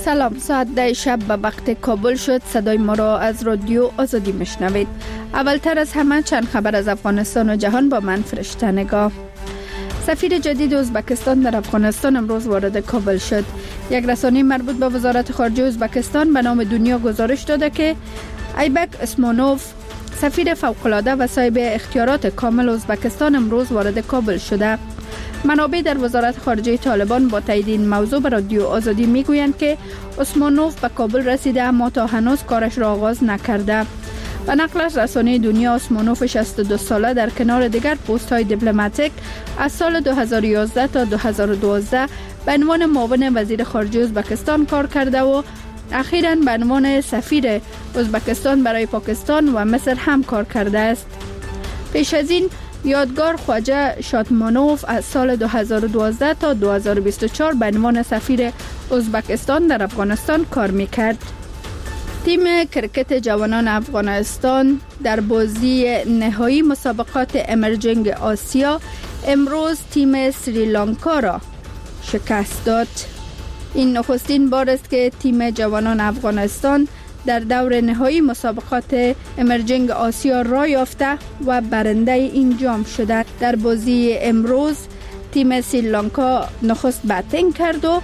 سلام، ساعت 10 شب به وقت کابل شد. صدای ما را از رادیو آزادی میشنوید. اولتر از همه چند خبر از افغانستان و جهان با من فرشته نگاه. سفیر جدید ازبکستان در افغانستان امروز وارد کابل شد. یک رسانه مربوط به وزارت خارجه ازبکستان به نام دنیا گزارش داده که ایبک اسمانوف، سفیر فوق‌العاده و صاحب اختیارات کامل ازبکستان، امروز وارد کابل شده. منابع در وزارت خارجه طالبان با تایید این موضوع به رادیو آزادی میگویند که اسمانوف به کابل رسیده اما تا هنوز کارش را آغاز نکرده. به نقل از رسانه دنیا، اسمانوف 62 ساله در کنار دیگر پست های دیپلماتیک از سال 2011 تا 2012 به عنوان معاون وزیر خارجه ازبکستان کار کرده و اخیراً به عنوان سفیر ازبکستان برای پاکستان و مصر هم کار کرده است. پیش از این یادگار خواجه شاتمانوف از سال 2012 تا 2024 به عنوان سفیر ازبکستان در افغانستان کار میکرد. تیم کرکت جوانان افغانستان در بازی نهایی مسابقات امرجنگ آسیا امروز تیم سریلانکا را شکست داد. این نخستین بار است که تیم جوانان افغانستان در دور نهایی مسابقات امرجنگ آسیا راه یافته و برنده این جام شده. در بازی امروز تیم سریلانکا نخست باتینگ کرد و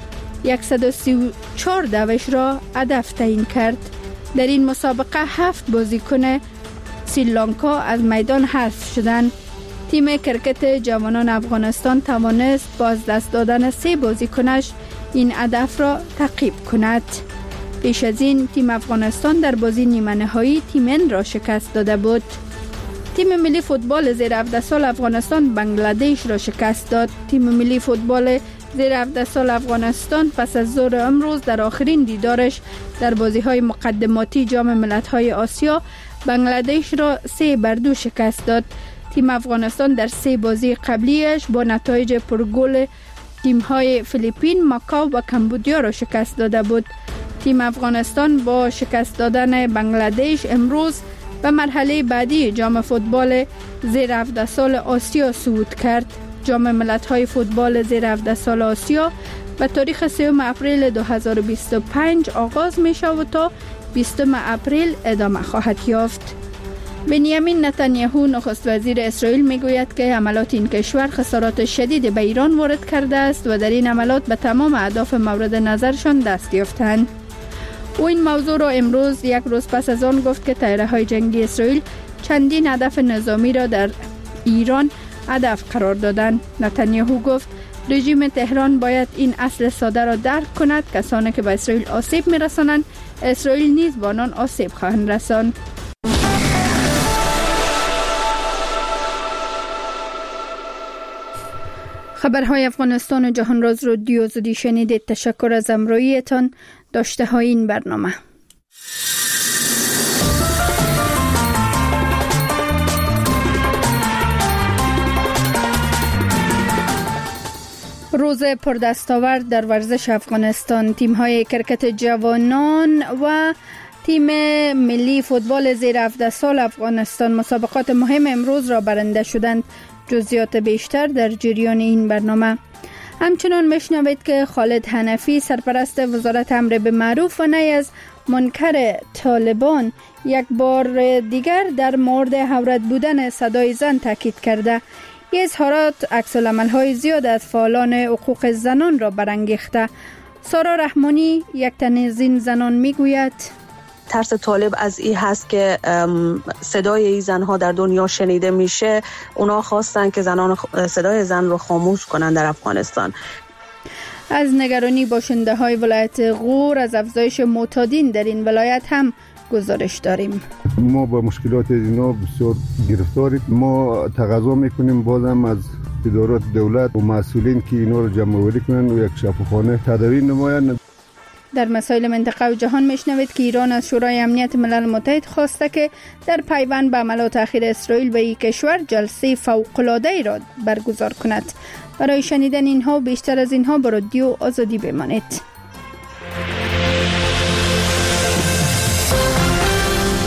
134 دوش را هدف تعیین کرد. در این مسابقه 7 بازیکن سریلانکا از میدان حذف شدند. تیم کرکت جوانان افغانستان توانست با از دست دادن 3 بازیکنش این هدف را تعقیب کند. پیش از این تیم افغانستان در بازی نیمه نهایی تیم هند را شکست داده بود. تیم ملی فوتبال زیر 17 سال افغانستان بنگلادش را شکست داد. تیم ملی فوتبال زیر 17 سال افغانستان پس از ظهر امروز در آخرین دیدارش در بازی‌های مقدماتی جام ملت‌های آسیا بنگلادش را 3-2 شکست داد. تیم افغانستان در 3 بازی قبلیش با نتایج پرگل تیم‌های فیلیپین، ماکاو و کمبودیا را شکست داده بود. تیم افغانستان با شکست دادن بنگلادش امروز به مرحله بعدی جام فوتبال زیر 17 سال آسیا صعود کرد. جام ملت‌های فوتبال زیر 17 سال آسیا به تاریخ 3 اپریل 2025 آغاز می شود تا 20 اپریل ادامه خواهد یافت. بنیامین نتانیاهو نخست وزیر اسرائیل می گوید که حملات این کشور خسارات شدید به ایران وارد کرده است و در این حملات به تمام اهداف مورد نظرشان دست یافتند. او این موضوع را امروز یک روز پس از آن گفت که طیاره‌های جنگی اسرائیل چندین هدف نظامی را در ایران هدف قرار دادند. نتانیاهو گفت رژیم تهران باید این اصل ساده را درک کند: کسانی که به اسرائیل آسیب می‌رسانند، اسرائیل نیز به آنان آسیب خواهند رساند. خبرهای افغانستان و جهان را از رادیو آزادی شنیدید. تشکر از همراهیتان. داشته های این برنامه. روز پردستاورد در ورزش افغانستان. تیم‌های کرکت جوانان و تیم ملی فوتبال زیر 17 سال افغانستان مسابقات مهم امروز را برنده شدند. جزئیات بیشتر در جریان این برنامه. همچنان میشنوید که خالد حنفی، سرپرست وزارت امر بالمعروف و نهی از منکر طالبان، یک بار دیگر در مورد عورت بودن صدای زن تاکید کرده. این اظهارات عکس‌العمل‌های زیاد از فعالان حقوق زنان را برانگیخته. سارا رحمانی، یک تن از این زنان، میگوید ترس طالب از این هست که صدای این زنها در دنیا شنیده میشه. اونا خواستن که زنان صدای زن رو خاموش کنن در افغانستان. از نگرانی باشنده های ولایت غور از افزایش معتادین در این ولایت هم گزارش داریم. ما با مشکلات اینا بسیار گرفتاریم. ما تقاضا میکنیم بازم از ادارات دولت و مسئولین که اینا رو جمع‌آوری کنن و یک شفاخانه تداوی نمایند. در مسائل منطقه و جهان میشنوید که ایران از شورای امنیت ملل متحد خواسته که در پیوند به حملات اخیر اسرائیل به این کشور جلسه فوق‌العاده را برگزار کند. برای شنیدن اینها و بیشتر از اینها با رادیو آزادی بمانید.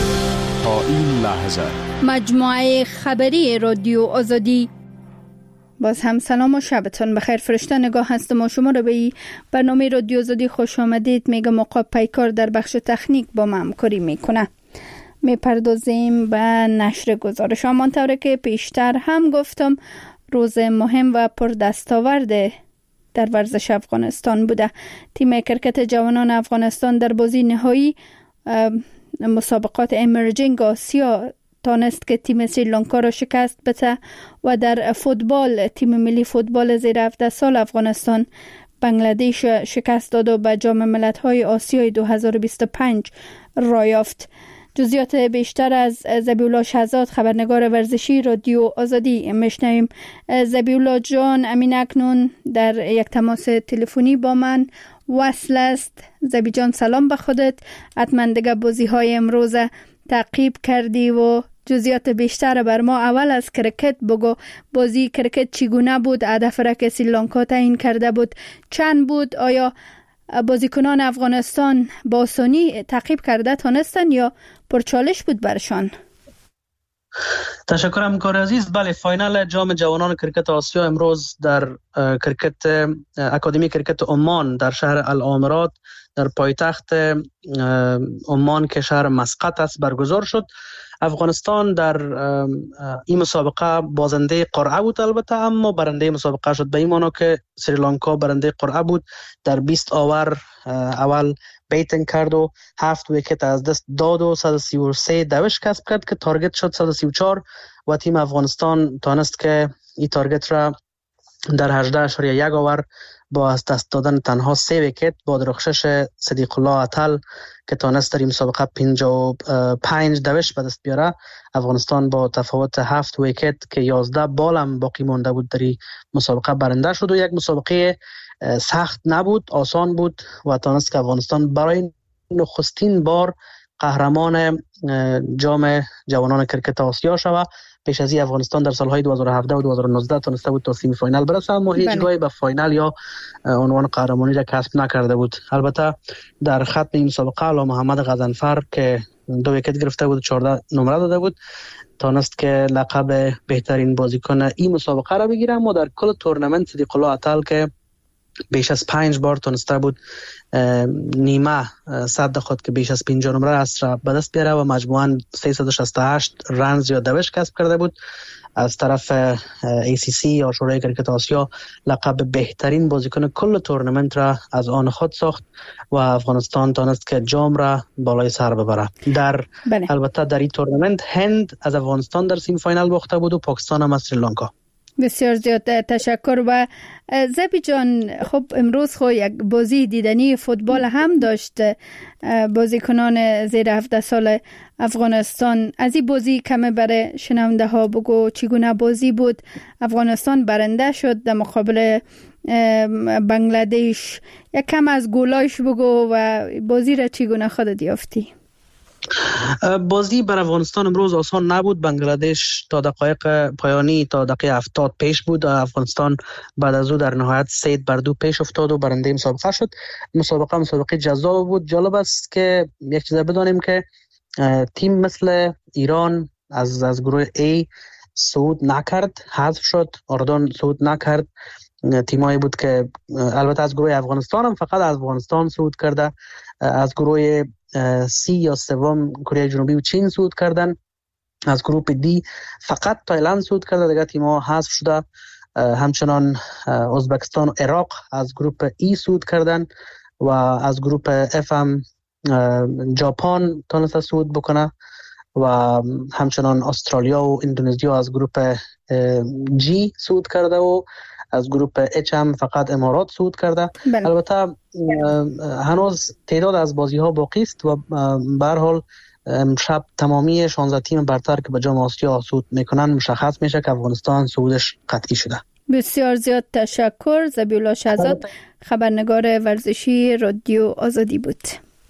تا این لحظه مجموعه خبری رادیو آزادی. باز هم سلام و شبتون بخیر. فرشته نگاه هستم و شما رو به این برنامه رادیو آزادی خوش آمدید. میگم موقع پیکار در بخش تکنیک با ما همکاری میکنه. میپردازیم به نشر گزارش. همانطور که پیشتر هم گفتم روز مهم و پردستاورد در ورزش افغانستان بوده. تیم کرکت جوانان افغانستان در بازی نهایی مسابقات امرجینگ آسیا تانست که تیم سریلانکا را شکست بده و در فوتبال تیم ملی فوتبال زیر 17 سال افغانستان بنگلادش شکست داد و به جام ملت‌های آسیای 2025 راه یافت. جزئیات بیشتر از ذبیحالله شهزاد خبرنگار ورزشی رادیو آزادی میشنویم. ذبیحالله جان، امین اکنون در یک تماس تلفنی با من وصل است. ذبی جان سلام به خودت. حتما دیگه بازی‌های امروز تعقیب کردی و جزئیات بیشتر بر ما اول از کرکت بگو. بازی کرکت چگونه بود؟ هدف را که سریلانکا تعیین کرده بود چند بود؟ آیا بازیکنان افغانستان با آسانی تعقیب کرده تانستن یا پرچالش بود برشان؟ تشکرم کار عزیز. بله، فاینال جام جوانان کرکت آسیا امروز در کرکت اکادمی کرکت عمان در شهر الامرات در پایتخت عمان که شهر مسقط است برگزار شد. افغانستان در این مسابقه بازنده قرعه بود البته، اما برنده مسابقه شد، به این معنی که سریلانکا برنده قرعه بود. در 20 آور اول بیتینگ کرد و 7 ویکت از دست داد و 133 دوش کسب کرد که تارگت شد 134 و تیم افغانستان تانست که این تارگت را در 18.1 آور با از دست دادن تنها 3 ویکت با درخشش صدیق الله عطل که تانست در این مسابقه 55 دوش به دست بیاره، افغانستان با تفاوت 7 ویکت که 11 بال هم باقی مانده بود در این مسابقه برنده شد. و یک مسابقه سخت نبود، آسان بود و تانست که افغانستان برای نخستین بار قهرمان جام جوانان کرکت آسیا شود. پیش از این افغانستان در سالهای 2017 و 2019 تونسته بود تا سیمی فاینال برسه، اما هیچگاه به فاینال یا عنوان قهرمانی را کسب نکرده بود. البته در ختم این مسابقه علا محمد غضنفر که 2 ویکت گرفته بود 14 نمره داده بود تونست که لقب بهترین بازیکن این مسابقه را بگیره. اما در کل تورنمنت صدیق الله عطل که بیش از 5 بار تونسته بود نیمه صد خود که بیش از 50 نمره است را به دست بیاره و مجموعاً 368 رنز یا دوش کسب کرده بود. از طرف ACC یا شورای کرکت آسیا لقب بهترین بازیکن کل تورنمنت را از آن خود ساخت و افغانستان تانست که جام را بالای سر ببره. البته در این تورنمنت هند از افغانستان در سیمی فاینال باخته بود و پاکستان هم از سریلانکا. بسیار زیاد تشکر. و ذبی جان، خب امروز خو یک بازی دیدنی فوتبال هم داشت بازیکنان زیر 17 سال افغانستان. از این بازی کمی برای شنونده ها بگو چگونه بازی بود؟ افغانستان برنده شد در مقابل بنگلادش. یک کم از گولایش بگو و بازی را چگونه خودت یافتی؟ بازی بر افغانستان امروز آسان نبود. بنگلادش تا دقایق پایانی تا دقیقه 70 پیش بود. افغانستان بعد از او در نهایت 3-2 پیش افتاد و برنده مسابقه شد. مسابقه جذاب بود. جالب است که یک چیز بدانیم که تیم مثل ایران از گروه A صعود نکرد، حذف شد. اردن صعود نکرد. تیمایی بود که البته از گروه افغانستان هم فقط افغانستان صعود کرده. از گروه C یا سوم کره جنوبی و چین صعود کردن. از گروه D فقط تایلند صعود کرده، دیگه تیم‌ها حذف شده. همچنان ازبکستان و عراق از گروه E صعود کردن و از گروه F هم ژاپن تونسته صعود بکنه و همچنان استرالیا و اندونزیا از گروه G صعود کرده و از گروه H هم فقط امارات صعود کرده. بله. البته هنوز تعداد از بازی ها باقی است و به هر حال امشب تمامی 16 تیم برتر که به جام آسیا صعود میکنن مشخص میشه که افغانستان صعودش قطعی شده. بسیار زیاد تشکر. ذبیحالله شهزاد خبرنگار ورزشی رادیو آزادی بود.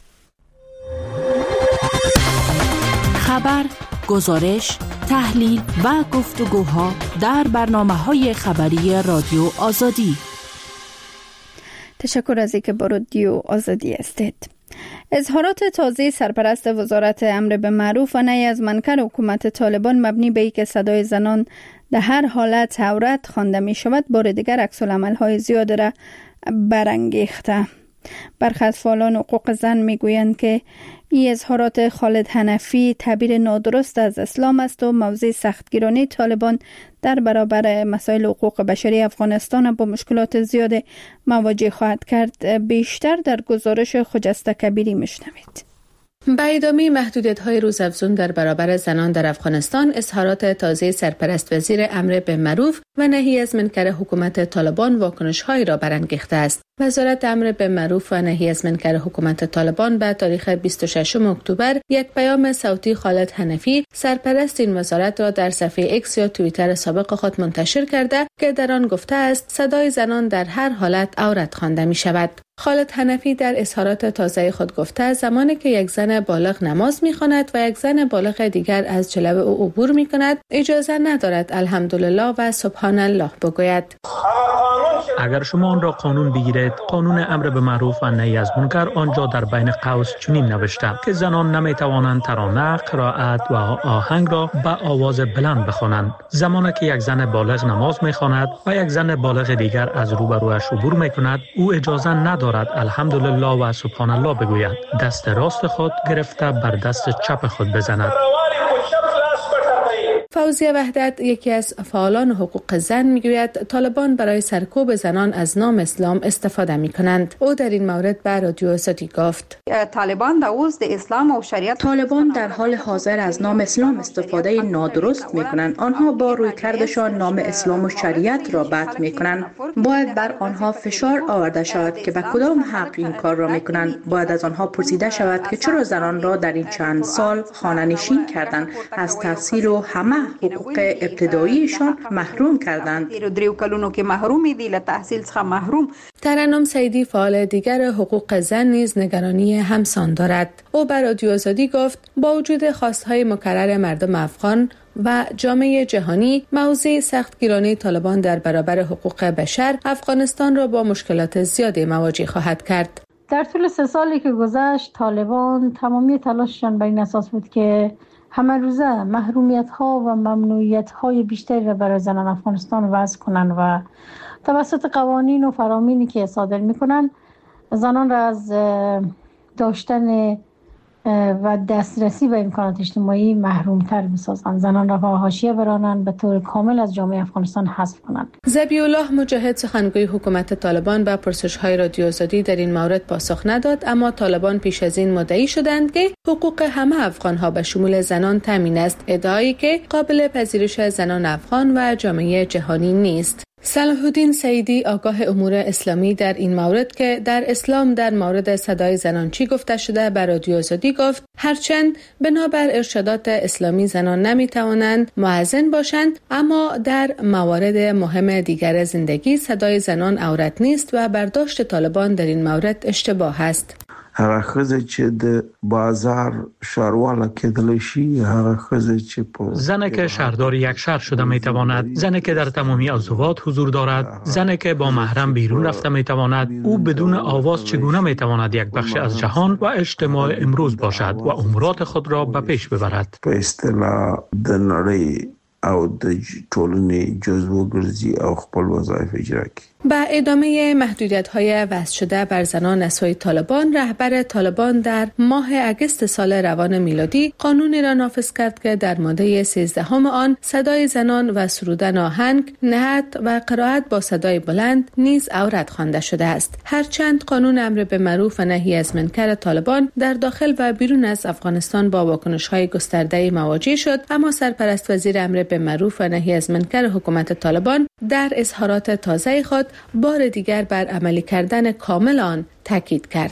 خبر، گزارش، تحلیل و گفتگوها در برنامه‌های خبری رادیو آزادی. تشکر از اینکه با رادیو آزادی هستید. اظهارات تازه سرپرست وزارت امر بالمعروف و نهی از منکر حکومت طالبان مبنی به اینکه صدای زنان در هر حالت عورت خوانده می شود بار دیگر عکس‌العمل های زیاد را برانگیخته. برخی از فعالان حقوق زن می گویند که این اظهارات خالد حنفی تعبیر نادرست از اسلام است و موضع سختگیرانه طالبان در برابر مسائل حقوق بشری افغانستان با مشکلات زیاد مواجه خواهد کرد. بیشتر در گزارش خجسته کبیری میشنوید. به ادامه محدودیت‌های روزافزون در برابر زنان در افغانستان، اظهارات تازه سرپرست وزیر امر بالمعروف و نهی از منکر حکومت طالبان واکنش‌هایی را برانگیخته است. وزارت امر بالمعروف و نهی از منکر حکومت طالبان به تاریخ 26 اکتبر یک پیام صوتی خالد حنفی سرپرست این وزارت را در صفحه ایکس یا توییتر سابق خود منتشر کرده که در آن گفته است صدای زنان در هر حالت عورت خوانده می شود. خالد حنفی در اظهارات تازه خود گفته زمانی که یک زن بالغ نماز می‌خواند و یک زن بالغ دیگر از جلو او عبور می‌کند اجازه ندارد الحمدلله و سبحان الله بگوید. اگر شما آن را قانون بگیرید، قانون امر به معروف و نهی از منکر آنجا در بین قوس چنین نوشته که زنان نمی‌توانند ترانه، قرائت و آهنگ را به آواز بلند بخوانند. زمانی که یک زن بالغ نماز می‌خواند و یک زن بالغ دیگر از روبرویش عبور می‌کند، او اجازه ندارد الحمدلله و سبحان الله بگوید. دست راست خود گرفته بر دست چپ خود بزند. فوزیه وحدت، یکی از فعالان حقوق زن، میگوید طالبان برای سرکوب زنان از نام اسلام استفاده میکنند. او در این مورد به رادیو آزادی گفت: طالبان در حال حاضر از نام اسلام استفاده نادرست میکنند. آنها با رویکردشان نام اسلام و شریعت را بد میکنند. باید بر آنها فشار آورده شود که به کدام حق این کار را میکنند. باید از آنها پرسیده شود که چرا زنان را در این چند سال خانه نشین کردند، از تحصیل و همه حقوق ابتداییشان محروم کردند. ترنم سیدی، فعال دیگر حقوق زن، نیز نگرانی همسان دارد. او بر رادیو آزادی گفت با وجود خواستهای مکرر مردم افغان و جامعه جهانی، موضوع سختگیرانه طالبان در برابر حقوق بشر افغانستان را با مشکلات زیادی مواجه خواهد کرد. در طول 3 سالی که گذشت، طالبان تمامی تلاششان بر این اساس بود که همه روزه محرومیت‌ها و ممنوعیت‌های بیشتری را برای زنان افغانستان وضع کنند و توسط قوانین و فرامینی که صادر می‌کنند زنان را از داشتن و دسترسی به امکانات اجتماعی محروم‌تر بسازند، زنان را به حاشیه برانند، به طور کامل از جامعه افغانستان حذف کنند. ذبیح الله مجاهد، سخنگوی حکومت طالبان، به پرسش‌های رادیو آزادی در این مورد پاسخ نداد، اما طالبان پیش از این مدعی شدند که حقوق همه افغان‌ها به شمول زنان تامین است، ادعایی که قابل پذیرش زنان افغان و جامعه جهانی نیست. صلاح الدین سعیدی، آگاه امور اسلامی، در این مورد که در اسلام در مورد صدای زنان چی گفته شده بر رادیو آزادی گفت: هرچند بنابر ارشادات اسلامی زنان نمیتوانند مؤذن باشند، اما در موارد مهم دیگر زندگی صدای زنان عورت نیست و برداشت طالبان در این مورد اشتباه است. هغه خزه چې د بازار شهرواله کېدلی شي، هغه خزه چې په زنی که شهردار یک شهر شده میتواند، زنی که در تمامی عضوات حضور دارد، زنی که با محرم بیرون رفته میتواند، او بدون آواز چگونه میتواند یک بخش از جهان و اجتماع امروز باشد و امورات خود را به پیش ببرد؟ په اصطلاح د نړۍ او د ټولنې جزو ګرځي او خپل وظایف اجرا کوي. با ادامه محدودیت‌های وضع شده بر زنان از سوی طالبان، رهبر طالبان در ماه اگست سال روان میلادی قانونی را نافذ کرد که در ماده 13 آن صدای زنان و سرودن آهنگ، نعت و قرائت با صدای بلند نیز عورت خوانده شده است. هرچند قانون امر به معروف و نهی از منکر طالبان در داخل و بیرون از افغانستان با واکنش‌های گسترده مواجه شد، اما سرپرست وزیر امر به معروف و نهی از منکر حکومت طالبان در اظهارات تازه خود بار دیگر بر عملی کردن کامل آن تاکید کرد.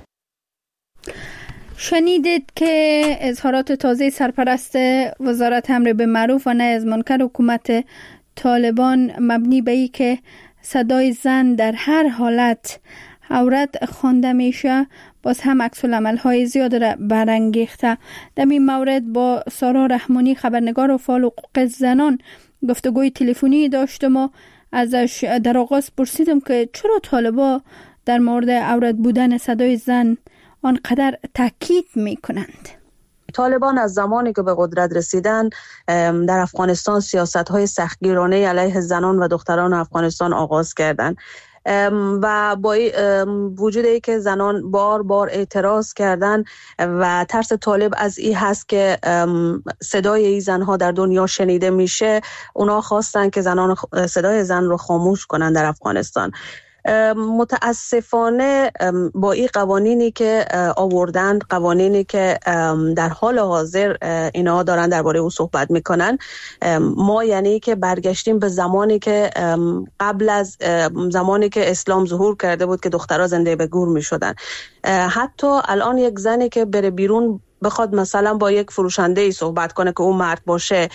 شنیدید که اظهارات تازه سرپرست وزارت امر به معروف و نهی از منکر حکومت طالبان مبنی به ای که صدای زن در هر حالت عورت خوانده میشه، باز هم عکس‌العمل‌های زیاد را برانگیخته. در این مورد با سارا رحمانی، خبرنگار و فعال حقوق زنان، گفتگوی تلفنی داشتم و ازش در آغاز پرسیدم که چرا طالبا در مورد عورت بودن صدای زن آنقدر تاکید میکنند. طالبان از زمانی که به قدرت رسیدن در افغانستان سیاست‌های سختگیرانه علیه زنان و دختران افغانستان آغاز کردند و با وجود ای که زنان بار بار اعتراض کردن و ترس طالب از این هست که صدای این زنها در دنیا شنیده میشه، اونا خواستن که صدای زن رو خاموش کنن در افغانستان. متاسفانه با این قوانینی که آوردن، قوانینی که در حال حاضر اینا دارن درباره او صحبت میکنن، ما یعنی که برگشتیم به زمانی که قبل از زمانی که اسلام ظهور کرده بود که دخترها زنده به گور میشدن. حتی الان یک زنی که بره بیرون بخواد مثلا با یک فروشنده ای صحبت کنه که اون مرد باشه،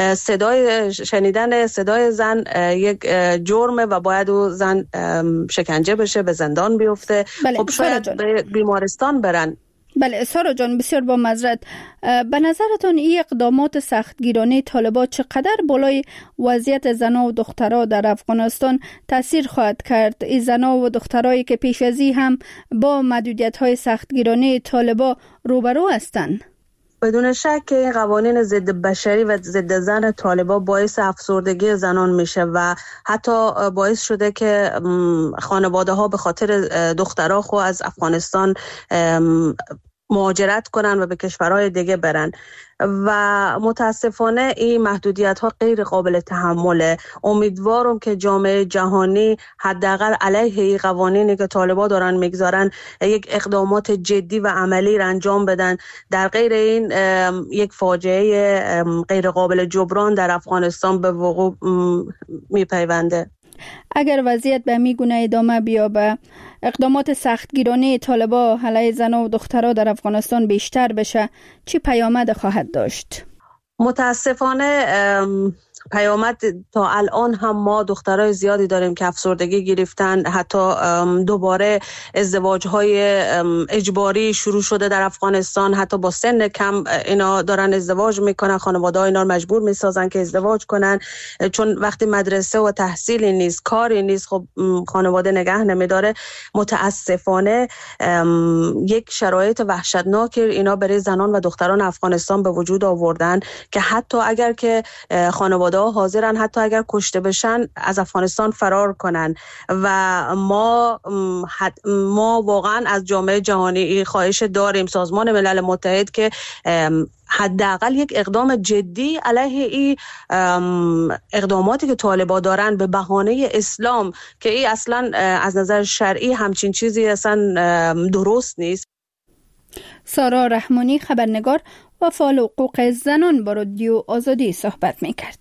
شنیدن صدای زن یک جرمه و باید او زن شکنجه بشه، به زندان بیفته. بله، خب شاید به بیمارستان برن. بله سارا جان، بسیار با معذرت، به نظرتان این اقدامات سختگیرانه طالبان چقدر بالای وضعیت زنان و دخترها در افغانستان تاثیر خواهد کرد؟ این زنان و دخترایی که پیش از این هم با محدودیت‌های سختگیرانه طالبان روبرو هستند. بدون شک که این قوانین ضد بشری و ضد زن طالبان باعث افسردگی زنان میشه و حتی باعث شده که خانواده ها به خاطر دخترها خو از افغانستان مهاجرت کنن و به کشورهای دیگه برن و متاسفانه این محدودیت ها غیر قابل تحمله. امیدوارم که جامعه جهانی حداقل علیه این قوانینی که طالبان دارن میگذارن یک اقدامات جدی و عملی را انجام بدن. در غیر این یک فاجعه غیر قابل جبران در افغانستان به وقوع میپیونده. اگر وضعیت به می گونه ادامه بیابه، اقدامات سختگیرانه طالبان علیه زنان و دخترها در افغانستان بیشتر بشه، چی پیامد خواهد داشت؟ متاسفانه پیامد تا الان هم ما دخترای زیادی داریم که افسردگی گرفتن، حتی دوباره ازدواج‌های اجباری شروع شده در افغانستان، حتی با سن کم اینا دارن ازدواج میکنن، خانواده‌ها اینا رو مجبور میسازن که ازدواج کنن، چون وقتی مدرسه و تحصیلی نیست، کاری نیست، خب خانواده نگه نمیداره. متاسفانه یک شرایط وحشتناک اینا برای زنان و دختران افغانستان به وجود آوردن که حتی اگر که خانواده حاضرن حتی اگر کشته بشن از افغانستان فرار کنن و ما واقعا از جامعه جهانی خواهش داریم، سازمان ملل متحد، که حداقل یک اقدام جدی علیه این اقداماتی که طالبان دارن به بهانه اسلام که این اصلا از نظر شرعی همچین چیزی اصلا درست نیست. سارا رحمانی، خبرنگار و فعال حقوق زنان، با رادیو آزادی صحبت میکرد.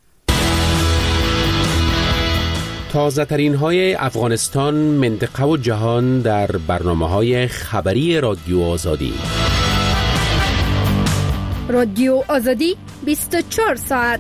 تازه ترین های افغانستان، منطقه و جهان در برنامه های خبری رادیو آزادی. رادیو آزادی 24 ساعت.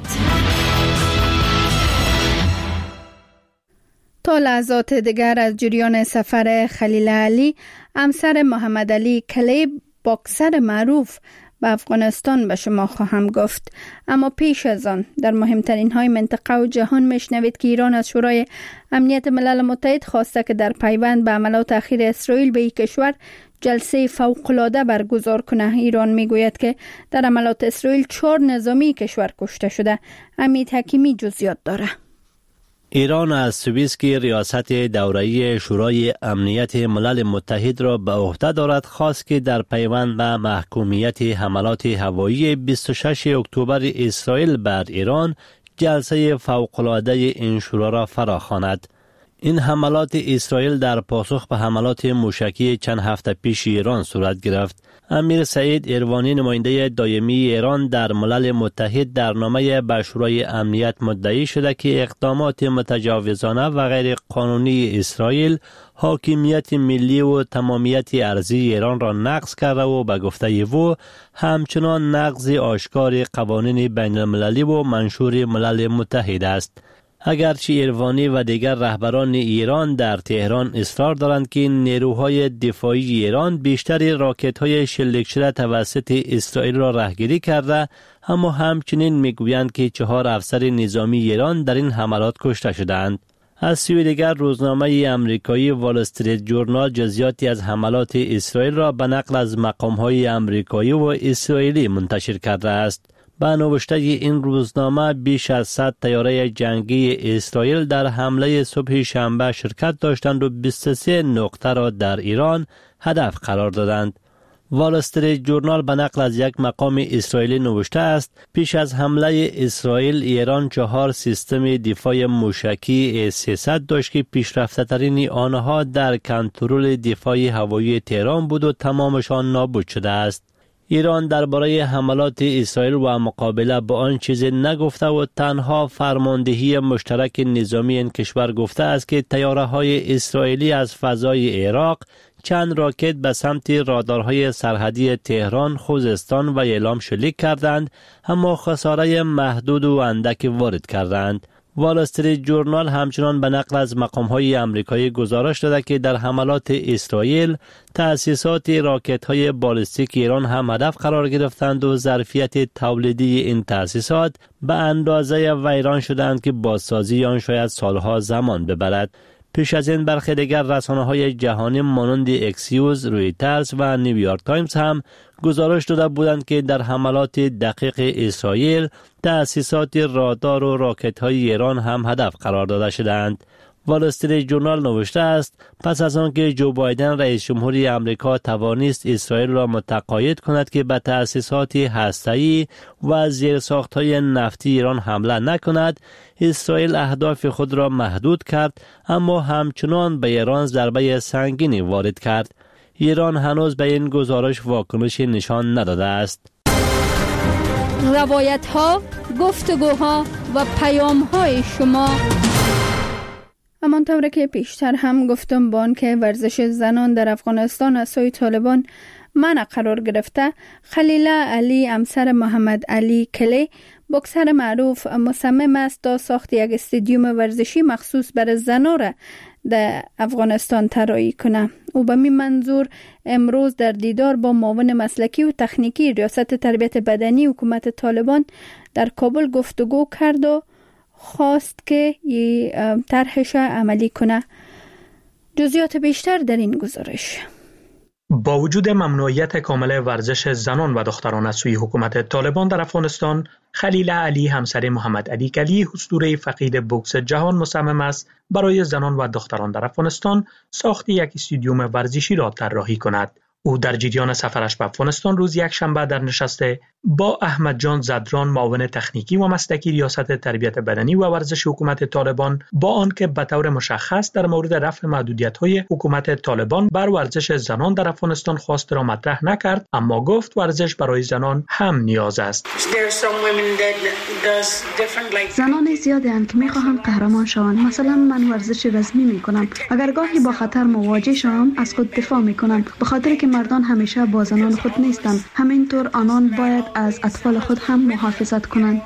تا لحظات دیگر از جریان سفر خلیل علی، همسر محمد علی کلیب، باکسر معروف به افغانستان، به شما خواهم گفت. اما پیش از آن در مهمترین های منطقه و جهان میشنوید که ایران از شورای امنیت ملل متحد خواسته که در پیوند به عملات اخیر اسرائیل به این کشور جلسه فوق‌العاده برگزار کنه. ایران میگوید که در عملات اسرائیل 4 نظامی کشور کشته شده. امید حکیمی جزئیات داره. ایران از سوئیس که ریاست دوره‌ای شورای امنیت ملل متحد را به عهده دارد خواست که در پیوند به محکومیت حملات هوایی 26 اکتبر اسرائیل بر ایران جلسه فوق‌العاده این شورا را فراخواند. این حملات اسرائیل در پاسخ به حملات موشکی چند هفته پیش ایران صورت گرفت. امیر سعید ایروانی، نماینده دائمی ایران در ملل متحد، در نامه به شورای امنیت مدعی شده که اقدامات متجاوزانه و غیر قانونی اسرائیل حاکمیت ملی و تمامیت ارضی ایران را نقض کرده و به گفته او همچنان نقض آشکار قوانین بین المللی و منشور ملل متحد است. اگرچه ایروانی و دیگر رهبران ایران در تهران اصرار دارند که نیروهای دفاعی ایران بیشتر راکت‌های شلیک شده توسط اسرائیل را رهگیری کرده، اما همچنین میگویند که 4 افسر نظامی ایران در این حملات کشته شدند. از سوی دیگر روزنامه امریکایی وال استریت جورنال جزئیاتی از حملات اسرائیل را به نقل از مقام‌های امریکایی و اسرائیلی منتشر کرده است. به نوشته این روزنامه بیش از 100 طیاره جنگی اسرائیل در حمله صبح شنبه شرکت داشتند و 23 نقطه را در ایران هدف قرار دادند. وال استریت جورنال به نقل از یک مقام اسرائیلی نوشته است پیش از حمله اسرائیل ایران 4 سیستم دفاع موشکی S-300 داشت که پیشرفته ترین آنها در کنترل دفاع هوایی تهران بود و تمامشان نابود شده است. ایران درباره حملات اسرائیل و مقابله با آن چیزی نگفته و تنها فرماندهی مشترک نظامی این کشور گفته است که طیاره‌های اسرائیلی از فضای عراق چند راکت به سمت رادارهای سرحدی تهران، خوزستان و یلام شلیک کردند، اما خساره محدود و اندک وارد کردند. وال استریت جورنال همچنان به نقل از مقام‌های آمریکایی گزارش داده که در حملات اسرائیل تأسیسات راکت‌های بالستیک ایران هم هدف قرار گرفتند و ظرفیت تولیدی این تأسیسات به اندازه ویران شدند که بازسازی آن شاید سالها زمان ببرد. پیش از این برخی دیگر رسانه‌های جهانی مانند اکسیوز، رویترز و نیویورک تایمز هم گزارش داده بودند که در حملات دقیق اسرائیل تأسیسات رادار و راکت‌های ایران هم هدف قرار داده شدند. وال استریت جورنال نوشته است پس از آنکه جو بایدن رئیس جمهوری آمریکا توانست اسرائیل را متقاعد کند که به تأسیسات هسته‌ای و زیرساخت‌های نفتی ایران حمله نکند، اسرائیل اهداف خود را محدود کرد، اما همچنان به ایران ضربه سنگینی وارد کرد. ایران هنوز به این گزارش واکنشی نشان نداده است. روایت‌ها، گفتگوها و پیام‌های شما. همانطور که پیشتر هم گفتم با آنکه ورزش زنان در افغانستان از سوی طالبان منع قرار گرفته، خلیله علی همسر محمد علی کلی بوکسر معروف مصمم است تا ساخت یک استادیوم ورزشی مخصوص برای زنان را در افغانستان طراحی کنه. او به این منظور امروز در دیدار با معاون مسلکی و تکنیکی ریاست تربیت بدنی حکومت طالبان در کابل گفتگو کرد و خواست که طرحش عملی کنه. جزئیات بیشتر در این گزارش. با وجود ممنوعیت کامل ورزش زنان و دختران از سوی حکومت طالبان در افغانستان، خلیله علی همسر محمد علی کلی اسطوره فقید بوکس جهان مصمم است برای زنان و دختران در افغانستان ساخت یک استادیوم ورزشی را طراحی کند. او در جریان سفرش به افغانستان روز یکشنبه در نشست با احمد جان زدران معاون تکنیکی و مسلکی ریاست تربیت بدنی و ورزش حکومت طالبان با آنکه به طور مشخص در مورد رفع محدودیت‌های حکومت طالبان بر ورزش زنان در افغانستان خواست را مطرح نکرد، اما گفت ورزش برای زنان هم نیاز است. زنان زیادی هستند که می‌خواهند قهرمان شوند. مثلا من ورزش رزمی می‌کنم. اگر گاهی با خطر مواجه شوم از خود دفاع می‌کنم، به خاطر که مردان همیشه با زنان خود نیستند. همینطور آنان باید از اطفال خود هم محافظت کنند.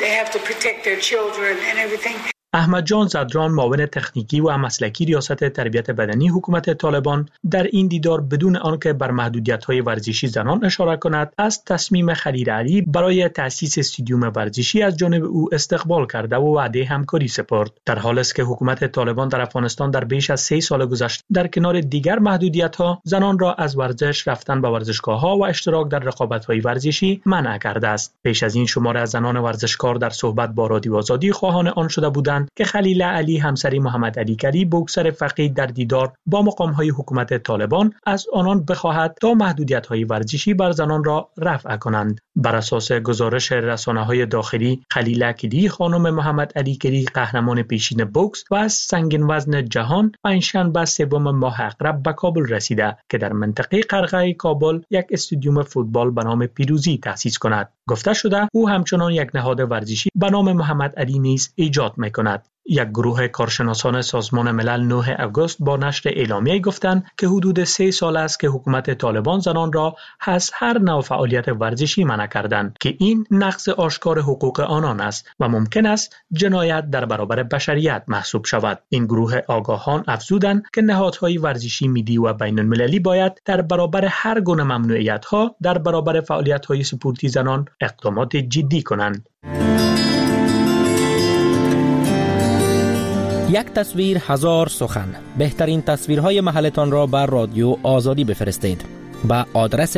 احمد جان زدران معاون تکنیکی و مسلکی ریاست تربیت بدنی حکومت طالبان در این دیدار بدون آنکه بر محدودیت‌های ورزشی زنان اشاره کند از تصمیم خلیله علی برای تأسیس استادیوم ورزشی از جانب او استقبال کرده و وعده همکاری سپرد. در حالی است که حکومت طالبان در افغانستان در بیش از 3 سال گذشته در کنار دیگر محدودیت‌ها زنان را از ورزش، رفتن به ورزشگاه‌ها و اشتراک در رقابت‌های ورزشی منع کرده است. پیش از این شمار از زنان ورزشکار در صحبت با رادیو آزادی خواهان آن شده بودند که خلیله علی همسر محمد علی کلی بوکسر فقید در دیدار با مقام‌های حکومت طالبان از آنان بخواهد تا محدودیت‌های ورزشی بر زنان را رفع کنند. بر اساس گزارش رسانه‌های داخلی، خلیله کلی خانم محمد علی کلی قهرمان پیشین بوکس و از سنگین وزن جهان پنجشنبه 3 ماه اقرب به کابل رسیده که در منطقه قرقه کابل یک استادیوم فوتبال به نام پیروزی تأسیس کند. گفته شده او همچنان یک نهاد ورزشی به نام محمد علی نیز ایجاد می‌کند. یک گروه کارشناسان سازمان ملل 9 آگوست با نشر اعلامیه گفتند که حدود 3 سال است که حکومت طالبان زنان را از هر نوع فعالیت ورزشی منع کردند که این نقض آشکار حقوق آنان است و ممکن است جنایت در برابر بشریت محسوب شود. این گروه آگاهان افزودند که نهادهای ورزشی ملی و بین المللی باید در برابر هر گونه ممنوعیت‌ها در برابر فعالیت‌های سپورتی زنان اقدامات جدی کنند. یک تصویر هزار سخن. بهترین تصویرهای محلتان را بر رادیو آزادی بفرستید به آدرس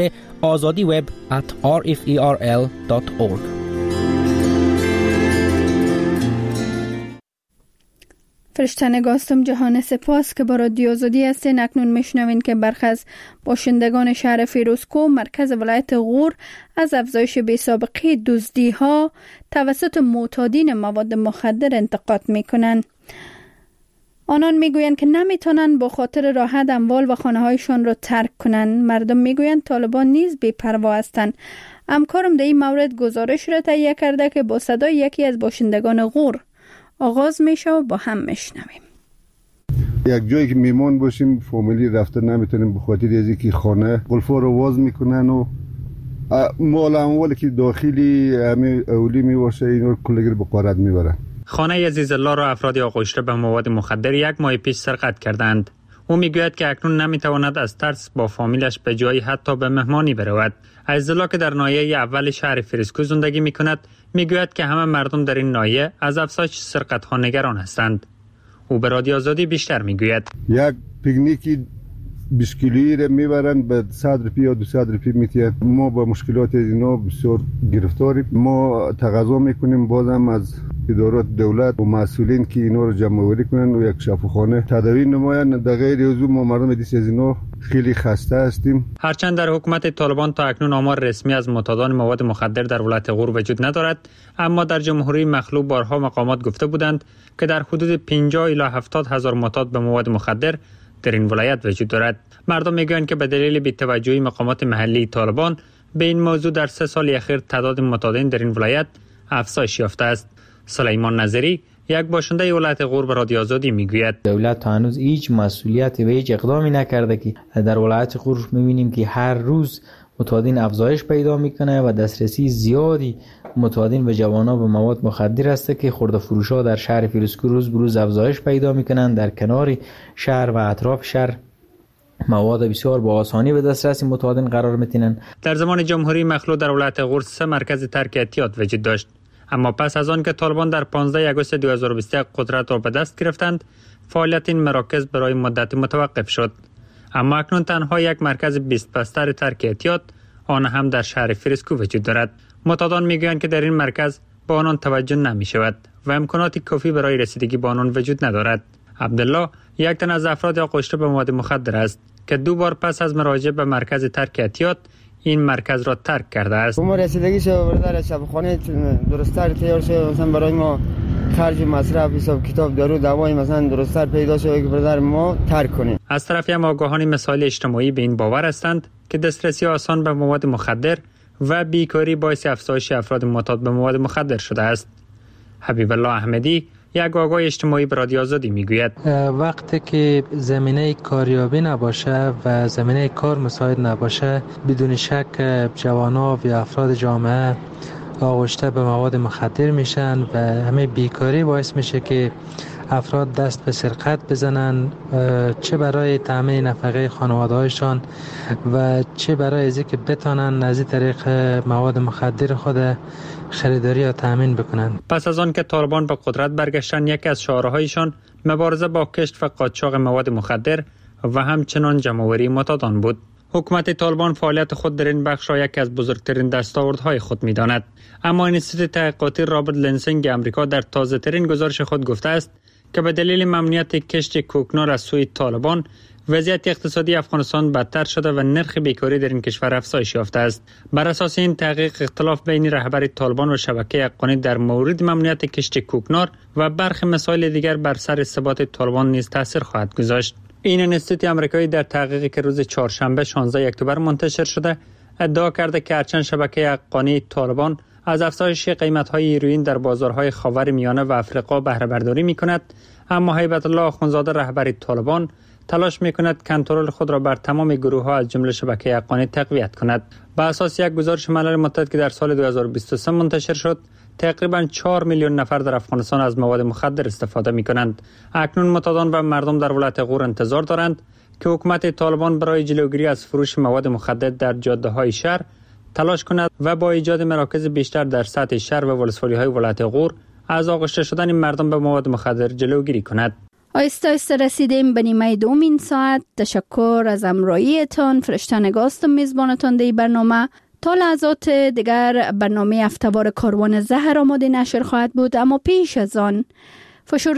azadiweb@rferl.org. فرشتنگاه هستم جهان سپاس که با رادیو آزادی هستین. اکنون میشنوین که برخی از باشندگان شهر فیروزکوه مرکز ولایت غور از افزایش بی‌سابقه دزدی ها توسط معتادین مواد مخدر انتقاد میکنند. آنان میگویند که نمیتونن با خاطر راحت اموال و خانه هایشان را ترک کنند. مردم میگویند طالبان نیز بی‌پروا هستند. همکارم در این مورد گزارش را تهیه کرده که با صدای یکی از باشندگان غور آغاز میشه و با هم میشنویم. یک جایی که میمون باشیم فامیلی رفته نمیتونیم به خاطر از اینکه خانه قلفا رو واز میکنن و مال اموالی که داخلی همه اولی میباشه اینو کلگر به غارت میبرن. خانه عزیز الله را افرادی آغشته به مواد مخدر 1 ماه پیش سرقت کردند. او میگوید که اکنون نمیتواند از ترس با فامیلش به جایی حتی به مهمانی برود. عزیز الله که در ناحیه اول شهر فیروزکوه زندگی میکند میگوید که همه مردم در این ناحیه از افزایش سرقت ها نگران هستند. او به رادیو آزادی بیشتر میگوید. یک پیکنیکی 20 کیلویی را میبرن به 100 روپیه یا 200 روپیه میتید. ما با مشکلات اینا بسیار گرفتاریم. ما تقاضا میکنیم بازم از ادارات دولت و مسئولین که اینا رو جمع آوری کنن و یک شفاخانه تداوی نمایند. در غیر از اون ما مردم دیس از اینا خیلی خسته هستیم. هرچند در حکومت طالبان تا اکنون آمار رسمی از معتادان مواد مخدر در ولایت غور وجود ندارد، اما در جمهوری مخلوع بارها مقامات گفته بودند که در حدود 50 الی 70 هزار معتاد به مواد مخدر در این ولایت وجود دارد. مردم میگویند که به دلیل بی‌توجهی مقامات محلی طالبان به این موضوع در 3 سال اخیر تعداد معتادین در این ولایت افزایش یافته است. سلیمان نظری یک باشنده ولایت غور به رادیو آزادی میگوید دولت تا هنوز هیچ مسئولیتی و هیچ اقدامی نکرده که در ولایت غور میبینیم که هر روز معتادین افزایش پیدا میکنه و دسترسی زیادی معتادین به جوانان به مواد مخدر است که خرده فروشا در شهر فیروزکوه روز به روز افزایش پیدا میکنن. در کنار شهر و اطراف شهر مواد بسیار با آسانی به دسترس معتادین قرار میتینن. در زمان جمهوری مخلوع در ولایت غور 3 مرکز ترک اعتیاد وجود داشت، اما پس از آن که طالبان در 15 آگوست 2021 قدرت را به دست گرفتند، فعالیت این مراکز برای مدت متوقف شد. اما اکنون تنها یک مرکز 20 بستر ترک اعتیاد، آن هم در شهر فیروزکوه وجود دارد. معتادان میگویند که در این مرکز به آنان توجه نمی شود و امکانات کافی برای رسیدگی به آنان وجود ندارد. عبدالله یک تن از افراد آغشته به مواد مخدر است که 2 بار پس از مراجعه به مرکز ترک اعتیاد این مرکز را ترک کرده است. ما رسیدگی شو برادر شفاخانه درست‌تر تیار شو، مثلا برای ما خرج مصرف حساب کتاب دارو دوای مثلا درست‌تر پیدا شو که برادر ما ترک کنیم. از طرفی هم آگاهان مسائل اجتماعی به این باور هستند که دسترسی آسان به مواد مخدر و بیکاری باعث افزایش افراد معتاد به مواد مخدر شده است. حبیب الله احمدی یک آگاه اجتماعی به رادیو آزادی میگوید وقتی که زمینه کاریابی نباشه و زمینه کار مساعد نباشه، بدون شک جوانان و افراد جامعه آغشته به مواد مخدر میشن و همه بیکاری باعث میشه که افراد دست به سرقت بزنن، چه برای تامین نفقه خانواده‌هایشان و چه برای از اینکه بتونن از این طریق مواد مخدر خود خریداری یا تامین بکنن. پس از آن که طالبان به قدرت برگشتن، یکی از شعارهایشان مبارزه با کشت و قاچاق مواد مخدر و همچنان جمع‌آوری معتادان بود. حکومت طالبان فعالیت خود در این بخش را یکی از بزرگترین دستاوردهای خود می‌داند، اما انستیتوت تحقیقاتی رابرت لنسینگ آمریکا در تازه‌ترین گزارش خود گفته است که به دلیل ممنوعیت کشت کوکنار از سوی طالبان، وضعیت اقتصادی افغانستان بدتر شده و نرخ بیکاری در این کشور افزایش یافته است. بر اساس این تحقیق، اختلاف بین رهبر طالبان و شبکه حقانی در مورد ممنوعیت کشت کوکنار و برخی مسائل دیگر بر سر ثبات طالبان نیز تاثیر خواهد گذاشت. این انستیتوت آمریکایی در تحقیقی که روز چهارشنبه 16 اکتبر منتشر شده ادعا کرده که هرچند شبکه حقانی طالبان از افزایش قیمت‌های هیروئین در بازارهای خاورمیانه و افریقا بهره برداری می‌کند، اما هیبت الله آخوندزاده رهبر طالبان تلاش می‌کند کنترل خود را بر تمام گروه‌ها از جمله شبکه حقانی تقویت کند. بر اساس یک گزارش ملل متحد که در سال 2023 منتشر شد، تقریباً 4 میلیون نفر در افغانستان از مواد مخدر استفاده می‌کنند. اکنون معتادان و مردم در ولایت غور انتظار دارند که حکومت طالبان برای جلوگیری از فروش مواد مخدر در جاده‌های شهر تلاش کند و با ایجاد مراکز بیشتر در سطح شهر و ولسوالی‌های ولایت غور از آغشته شدن مردم به مواد مخدر جلوگیری کند. آهسته آهسته رسیدیم به نیمه دوم این ساعت. تشکر از همراهیتان. فرشته نگاست میزبانتان در برنامه. تا لحظات دیگر برنامه هفته‌وار کاروان زهر آماده نشر خواهد بود، اما پیش از آن